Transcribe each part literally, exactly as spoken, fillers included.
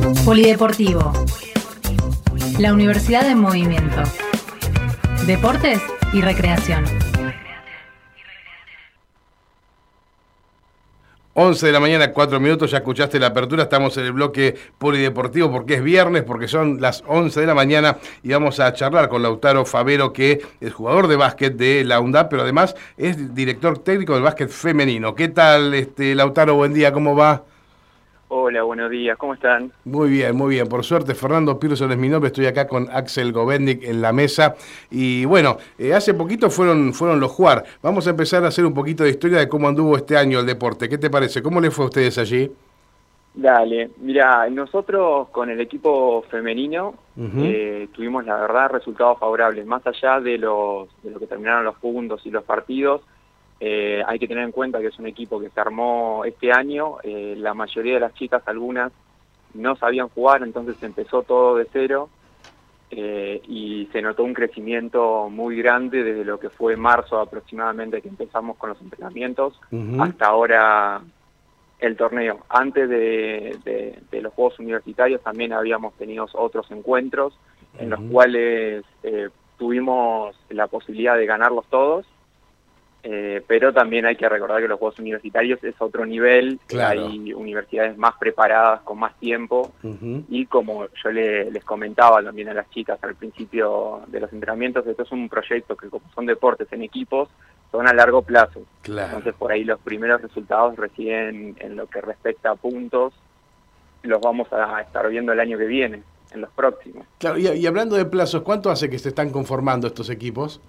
Polideportivo. La Universidad en Movimiento. Deportes y recreación. once de la mañana, cuatro minutos, ya escuchaste la apertura, estamos en el bloque polideportivo porque es viernes, porque son las once de la mañana y vamos a charlar con Lautaro Favero, que es jugador de básquet de la UNDAP, pero además es director técnico del básquet femenino. ¿Qué tal, este, Lautaro? Buen día, ¿cómo va? Hola, buenos días, ¿cómo están? Muy bien, muy bien. Por suerte, Fernando Pearson es mi nombre, estoy acá con Axel Govendik en la mesa. Y bueno, eh, hace poquito fueron, fueron los Juar. Vamos a empezar a hacer un poquito de historia de cómo anduvo este año el deporte. ¿Qué te parece? ¿Cómo les fue a ustedes allí? Dale, mira, nosotros con el equipo femenino uh-huh. eh, tuvimos, la verdad, resultados favorables. Más allá de, los, de lo que terminaron los puntos y los partidos, Eh, hay que tener en cuenta que es un equipo que se armó este año, eh, la mayoría de las chicas, algunas, no sabían jugar, entonces empezó todo de cero eh, y se notó un crecimiento muy grande desde lo que fue marzo aproximadamente que empezamos con los entrenamientos uh-huh. hasta ahora el torneo. Antes de, de, de los Juegos Universitarios también habíamos tenido otros encuentros uh-huh. en los cuales eh, tuvimos la posibilidad de ganarlos todos. Eh, pero también hay que recordar que los Juegos Universitarios es otro nivel, claro. Hay universidades más preparadas, con más tiempo, uh-huh. y como yo le, les comentaba también a las chicas al principio de los entrenamientos, esto es un proyecto que como son deportes en equipos, son a largo plazo. Claro. Entonces por ahí los primeros resultados recién en lo que respecta a puntos, los vamos a estar viendo el año que viene, en los próximos. Claro, y, y hablando de plazos, ¿cuánto hace que se están conformando estos equipos?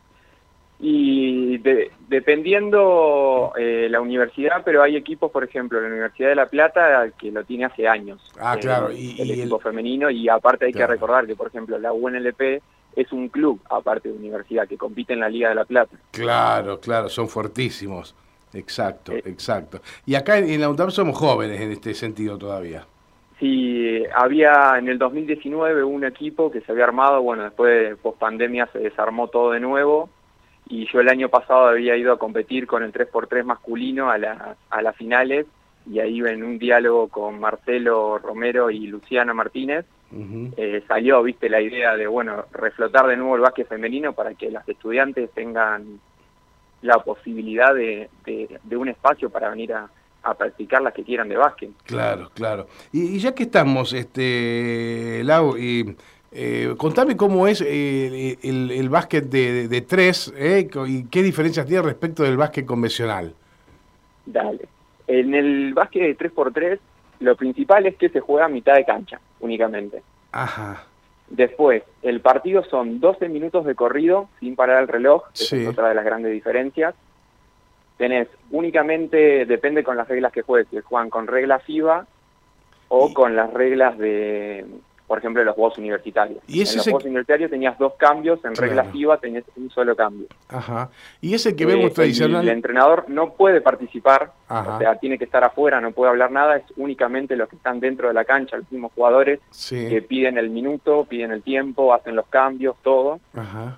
Y de, dependiendo eh, la universidad, pero hay equipos, por ejemplo, la Universidad de La Plata, que lo tiene hace años. Ah, eh, claro. Y, el y equipo el... femenino, y aparte hay claro. que recordar que, por ejemplo, la U N L P es un club, aparte de universidad, que compite en la Liga de La Plata. Claro, claro, son fuertísimos. Exacto, eh, exacto. Y acá en, en la UNDAP somos jóvenes en este sentido todavía. Sí, había en el dos mil diecinueve un equipo que se había armado, bueno, después de pospandemia se desarmó todo de nuevo. Y yo el año pasado había ido a competir con el tres por tres masculino a, la, a las finales, y ahí en un diálogo con Marcelo Romero y Luciana Martínez, uh-huh. eh, salió, viste, la idea de, bueno, reflotar de nuevo el básquet femenino para que las estudiantes tengan la posibilidad de, de, de un espacio para venir a, a practicar las que quieran de básquet. Claro, claro. Y, y ya que estamos, este, Lau, y... Eh, contame cómo es eh, el, el básquet de, de, de tres eh, y qué diferencias tiene respecto del básquet convencional. Dale. En el básquet de tres por tres lo principal es que se juega a mitad de cancha únicamente. Ajá. Después, el partido son doce minutos de corrido sin parar el reloj, que sí. es otra de las grandes diferencias. Tenés únicamente, depende con las reglas que juegues, si juegan con reglas FIBA o y... con las reglas de... por ejemplo, en los Juegos Universitarios. ¿Y ese en los el... Juegos Universitarios tenías dos cambios, en claro. regla FIBA tenías un solo cambio. Ajá. ¿Y ese que vemos eh, tradicional? El entrenador no puede participar, Ajá. o sea, tiene que estar afuera, no puede hablar nada, es únicamente los que están dentro de la cancha, los mismos jugadores, sí. que piden el minuto, piden el tiempo, hacen los cambios, todo. Ajá.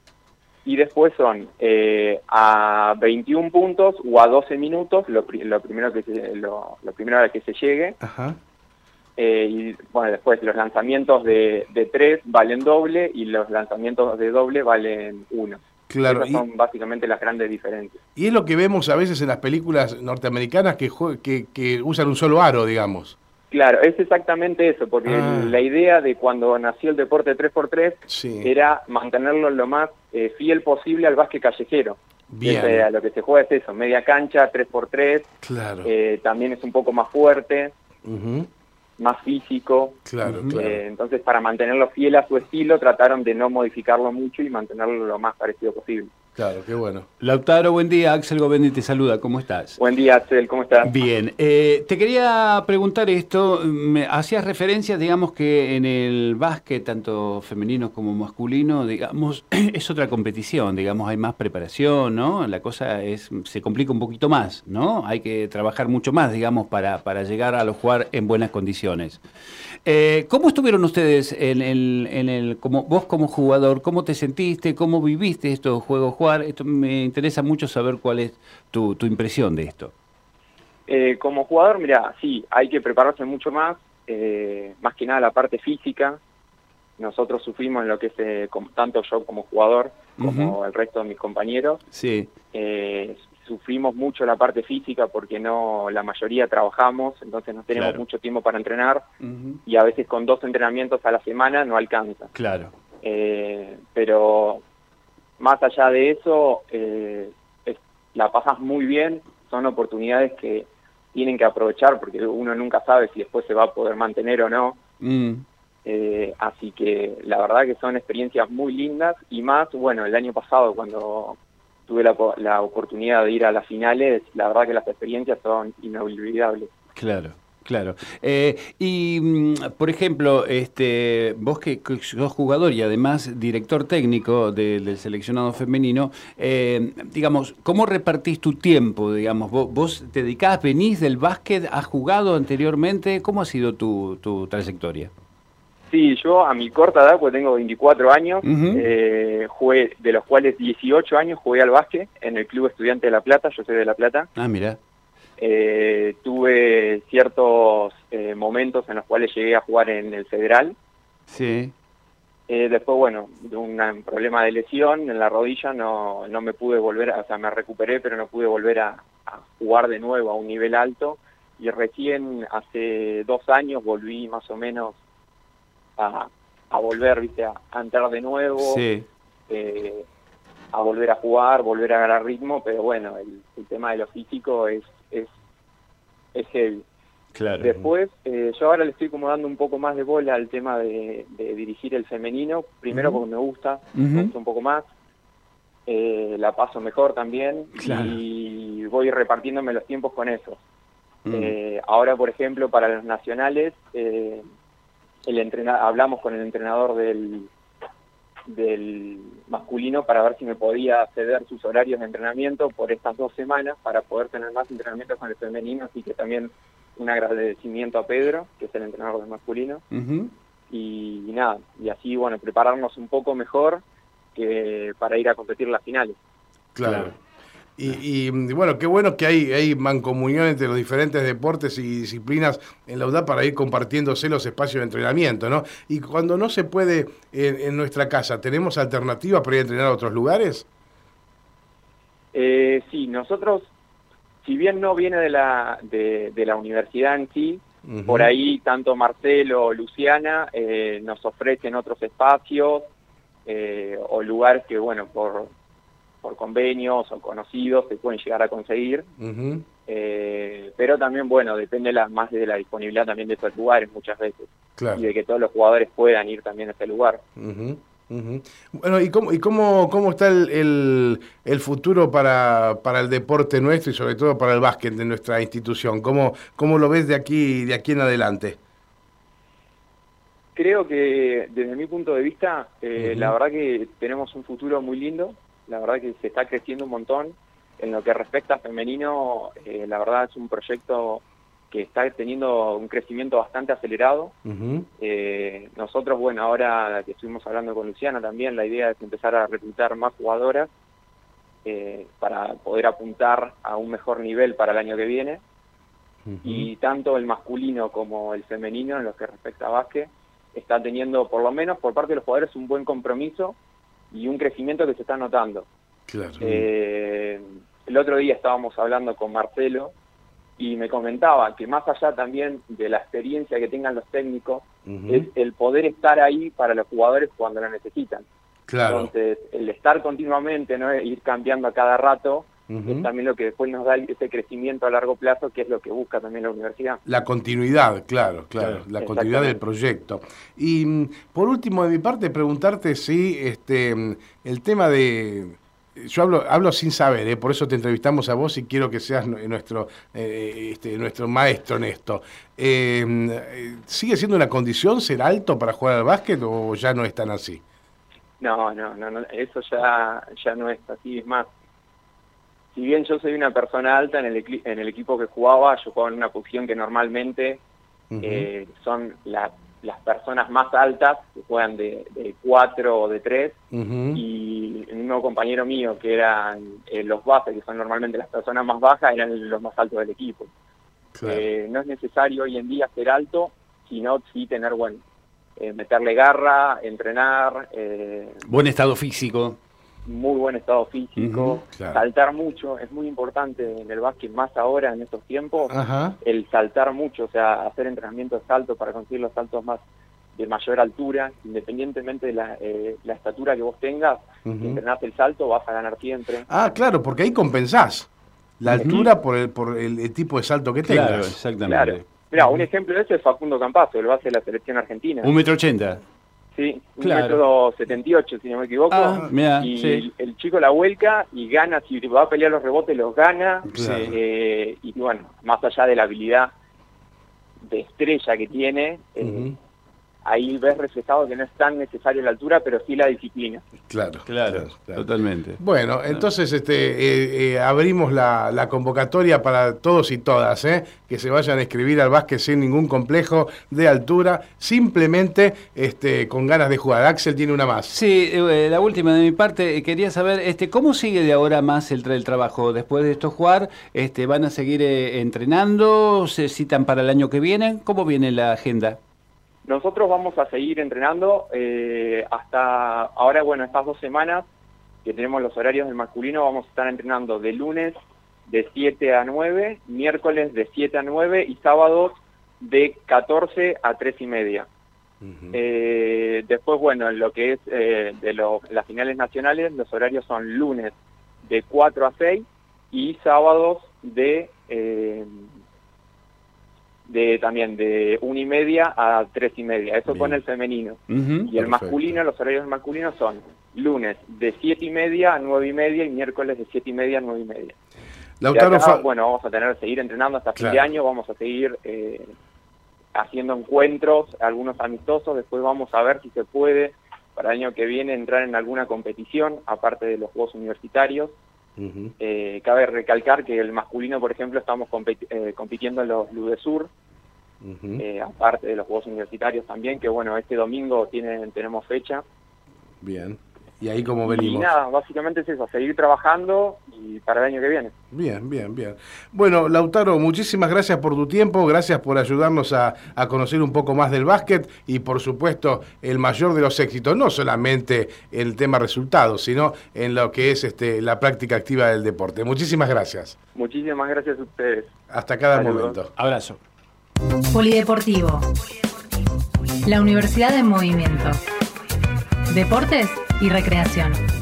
Y después son eh, a veintiún puntos o a doce minutos, lo, lo primero que se, lo, lo primero a que se llegue. Ajá. Eh, y bueno, después los lanzamientos de, de tres valen doble y los lanzamientos de doble valen uno. Claro. Esas son y, básicamente las grandes diferencias. Y es lo que vemos a veces en las películas norteamericanas que, que, que usan un solo aro, digamos. Claro, es exactamente eso, porque ah. la idea de cuando nació el deporte tres por tres sí. era mantenerlo lo más eh, fiel posible al básquet callejero. Bien. O sea, lo que se juega es eso, media cancha, tres por tres, claro. eh, también es un poco más fuerte. Uh-huh. Más físico, claro, eh, claro. Entonces para mantenerlo fiel a su estilo trataron de no modificarlo mucho y mantenerlo lo más parecido posible. Claro, qué bueno. Lautaro, buen día, Axel Govendi te saluda, ¿cómo estás? Buen día, Axel, ¿cómo estás? Bien, eh, te quería preguntar esto, me hacías referencia, digamos que en el básquet, tanto femenino como masculino, digamos, es otra competición, digamos, hay más preparación, ¿no? La cosa es se complica un poquito más, ¿no? Hay que trabajar mucho más, digamos, para, para llegar a lo jugar en buenas condiciones. Eh, ¿Cómo estuvieron ustedes en el, en el, como vos como jugador? ¿Cómo te sentiste? ¿Cómo viviste estos juegos jugar? Esto me interesa mucho saber cuál es tu, tu impresión de esto. Eh, como jugador, mira, sí, hay que prepararse mucho más. eh, más que nada la parte física. Nosotros sufrimos en lo que es, eh, como, tanto yo como jugador, como uh-huh. el resto de mis compañeros. Sí. Eh, sufrimos mucho la parte física porque no la mayoría trabajamos, entonces no tenemos claro. mucho tiempo para entrenar uh-huh. y a veces con dos entrenamientos a la semana no alcanza. Claro. Eh, pero más allá de eso, eh, es, la pasas muy bien, son oportunidades que tienen que aprovechar porque uno nunca sabe si después se va a poder mantener o no. Mm. Eh, así que la verdad que son experiencias muy lindas y más, bueno, el año pasado cuando tuve la, la oportunidad de ir a las finales, la verdad que las experiencias son inolvidables. Claro, claro. Eh, y, por ejemplo, este, vos que, que sos jugador y además director técnico de, del seleccionado femenino, eh, digamos, ¿cómo repartís tu tiempo? Digamos, vos, vos te dedicás, venís del básquet, has jugado anteriormente, ¿cómo ha sido tu, tu trayectoria? Sí, yo a mi corta edad, pues tengo veinticuatro años, uh-huh. eh, jugué, de los cuales dieciocho años jugué al básquet en el Club Estudiante de La Plata, yo soy de La Plata. Ah, mira. Eh, tuve ciertos eh, momentos en los cuales llegué a jugar en el Federal. Sí. Eh, después, bueno, de un problema de lesión en la rodilla, no, no me pude volver, a, o sea, me recuperé, pero no pude volver a, a jugar de nuevo a un nivel alto. Y recién hace dos años volví más o menos A, a volver, viste, a, a entrar de nuevo, sí. eh, a volver a jugar, volver a agarrar ritmo, pero bueno, el, el tema de lo físico es es, es heavy. Claro. Después, eh, yo ahora le estoy como dando un poco más de bola al tema de, de dirigir el femenino, primero uh-huh. porque me gusta, uh-huh. me gusta un poco más, eh, la paso mejor también, claro. y voy repartiéndome los tiempos con eso. Uh-huh. Eh, ahora, por ejemplo, para los nacionales, eh, el entrena hablamos con el entrenador del, del masculino para ver si me podía ceder sus horarios de entrenamiento por estas dos semanas para poder tener más entrenamientos con el femenino, así que también un agradecimiento a Pedro, que es el entrenador del masculino, uh-huh. y, y nada, y así, bueno, prepararnos un poco mejor que para ir a competir las finales. Claro. claro. Y, y bueno, qué bueno que hay, hay mancomunión entre los diferentes deportes y disciplinas en la U D A para ir compartiéndose los espacios de entrenamiento, ¿no? Y cuando no se puede en, en nuestra casa, ¿tenemos alternativas para ir a entrenar a otros lugares? Eh, sí, nosotros, si bien no viene de la, de, de la universidad en sí, uh-huh. por ahí tanto Marcelo o Luciana eh, nos ofrecen otros espacios eh, o lugares que, bueno, por... por convenios o conocidos se pueden llegar a conseguir, uh-huh. eh, pero también, bueno, depende la, más de la disponibilidad también de esos lugares muchas veces, claro. y de que todos los jugadores puedan ir también a ese lugar. Uh-huh. Uh-huh. Bueno, ¿y cómo y cómo, cómo está el, el, el futuro para, para el deporte nuestro y sobre todo para el básquet de nuestra institución? ¿Cómo, cómo lo ves de aquí, de aquí en adelante? Creo que desde mi punto de vista, eh, uh-huh. la verdad que tenemos un futuro muy lindo. La verdad que se está creciendo un montón. En lo que respecta a femenino, eh, la verdad es un proyecto que está teniendo un crecimiento bastante acelerado. Uh-huh. Eh, nosotros, bueno, ahora que estuvimos hablando con Luciana también, la idea es empezar a reclutar más jugadoras eh, para poder apuntar a un mejor nivel para el año que viene. Uh-huh. Y tanto el masculino como el femenino, en lo que respecta a básquet, está teniendo, por lo menos por parte de los jugadores, un buen compromiso y un crecimiento que se está notando. Claro. Eh, el otro día estábamos hablando con Marcelo y me comentaba que más allá también de la experiencia que tengan los técnicos, uh-huh. es el poder estar ahí para los jugadores cuando lo necesitan. Claro. Entonces, el estar continuamente, ¿no?, ir cambiando a cada rato, uh-huh. es también lo que después nos da ese crecimiento a largo plazo, que es lo que busca también la universidad. La continuidad, claro, claro, la continuidad del proyecto. Y por último, de mi parte, preguntarte si este el tema de... Yo hablo hablo sin saber, ¿eh? Por eso te entrevistamos a vos y quiero que seas nuestro eh, este, nuestro maestro en esto. Eh, ¿Sigue siendo una condición ser alto para jugar al básquet o ya no es tan así? No, no, no, no, eso ya, ya no es así, es más. Si bien yo soy una persona alta en el, en el equipo que jugaba, yo jugaba en una posición que normalmente uh-huh. eh, son la, las personas más altas, que juegan de, de cuatro o de tres, uh-huh. y un nuevo compañero mío, que eran eh, los bases, que son normalmente las personas más bajas, eran los más altos del equipo. Claro. Eh, no es necesario hoy en día ser alto, sino sí tener, bueno, eh, meterle garra, entrenar. Eh, buen estado físico. Muy buen estado físico, Uh-huh, claro. saltar mucho, es muy importante en el básquet, más ahora en estos tiempos, Ajá. el saltar mucho, o sea, hacer entrenamiento de salto para conseguir los saltos más de mayor altura, independientemente de la, eh, la estatura que vos tengas, Uh-huh. si entrenás el salto vas a ganar siempre. Ah, claro, porque ahí compensás la Uh-huh. altura por el, por el, el tipo de salto que tengas. Claro, exactamente. Claro. Mira, un ejemplo de eso es Facundo Campazzo, el base de la selección argentina. Un metro ochenta. Sí, un Claro. metro setenta y ocho, si no me equivoco. Ah, mirá, y sí. el, el chico la vuelca y gana, si va a pelear los rebotes, los gana. Claro. Eh, y bueno, más allá de la habilidad de estrella que tiene, eh, Uh-huh. ahí ves reflejado que no es tan necesaria la altura, pero sí la disciplina. Claro, Claro, claro. totalmente. Bueno, entonces este, eh, eh, abrimos la, la convocatoria para todos y todas, ¿eh? Que se vayan a inscribir al básquet sin ningún complejo de altura, simplemente este, con ganas de jugar. Axel tiene una más. Sí, eh, la última de mi parte, eh, quería saber este cómo sigue de ahora más el, tra- el trabajo. Después de esto jugar, este, ¿van a seguir eh, entrenando? ¿Se citan para el año que viene? ¿Cómo viene la agenda? Nosotros vamos a seguir entrenando eh, hasta ahora, bueno, estas dos semanas que tenemos los horarios del masculino, vamos a estar entrenando de lunes de siete a nueve, miércoles de siete a nueve y sábados de catorce a tres y media. Uh-huh. Eh, después, bueno, en lo que es eh, de lo- las finales nacionales, los horarios son lunes de cuatro a seis y sábados de... Eh, de también de una y media a tres y media, eso Bien. con el femenino. Ujú. Y el Perfecto. masculino, los horarios del masculino son lunes de siete y media a nueve y media y miércoles de siete y media a nueve y media. Lautaro, De acá, Fa- bueno, vamos a tener seguir entrenando hasta fin Claro. de año, vamos a seguir eh, haciendo encuentros, algunos amistosos, después vamos a ver si se puede para el año que viene entrar en alguna competición, aparte de los Juegos Universitarios. Uh-huh. Eh, cabe recalcar que el masculino, por ejemplo, estamos competi- eh, compitiendo en los Ludesur, Uh-huh. eh, aparte de los Juegos Universitarios también, que bueno, este domingo tienen, tenemos fecha. Bien. ¿Y ahí cómo Y venimos? nada, básicamente es eso, a seguir trabajando y para el año que viene. Bien, bien, bien. Bueno, Lautaro, muchísimas gracias por tu tiempo, gracias por ayudarnos a, a conocer un poco más del básquet y por supuesto el mayor de los éxitos, no solamente en el tema resultados, sino en lo que es este, la práctica activa del deporte. Muchísimas gracias. Muchísimas gracias a ustedes. Hasta cada Saludos. momento. Abrazo. Polideportivo. La Universidad en Movimiento. Deportes y recreación.